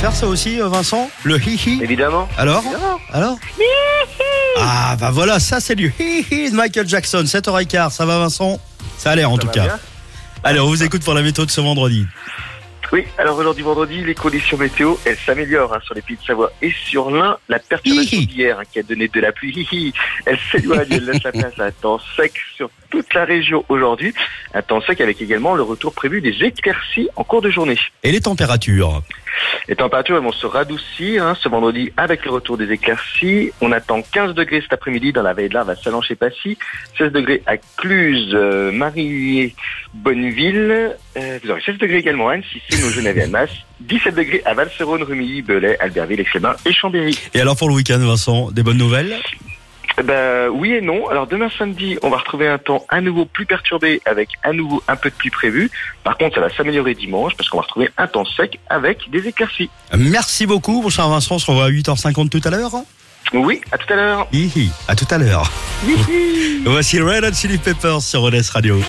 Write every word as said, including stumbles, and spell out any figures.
faire ça aussi, Vincent? Le hi-hi? Évidemment. Alors Évidemment. Alors Ah bah voilà, ça c'est du hi-hi de Michael Jackson, sept heures quinze. Ça va, Vincent? Ça a l'air en Ça tout va cas. bien. Allez, on vous écoute pour la météo de ce vendredi. Oui, alors aujourd'hui vendredi, les conditions météo, elles s'améliorent hein, sur les pays de Savoie et sur l'Ain. La perturbation Hihi. d'hier hein, qui a donné de la pluie, hihi, elle s'éloigne, elle laisse la place à un temps sec sur toute la région aujourd'hui. Un temps sec avec également le retour prévu des éclaircies en cours de journée. Et les températures? Les températures elles vont se radoucir hein, ce vendredi avec le retour des éclaircies. On attend quinze degrés cet après-midi dans la vallée de l'Arve à Sallanches-et-Passy, seize degrés à Cluse, euh, Marilliers, Bonneville. Euh, vous aurez seize degrés également à Annecy, nos Geneviève-Annemasse, dix-sept degrés à Val-Serone, Rumilly, Belay, Albertville, Aix-les-Bains et Chambéry. Et alors pour le week-end, Vincent, des bonnes nouvelles? Eh Ben oui et non. Alors demain samedi, on va retrouver un temps à nouveau plus perturbé avec à nouveau un peu de pluie prévu. Par contre, ça va s'améliorer dimanche parce qu'on va retrouver un temps sec avec des éclaircies. Merci beaucoup, mon cher Vincent. On se revoit à huit heures cinquante tout à l'heure. Oui, à tout à l'heure. Hihi, à tout à l'heure. Hihi. Voici Red Hot Chili Peppers sur Rodez Radio.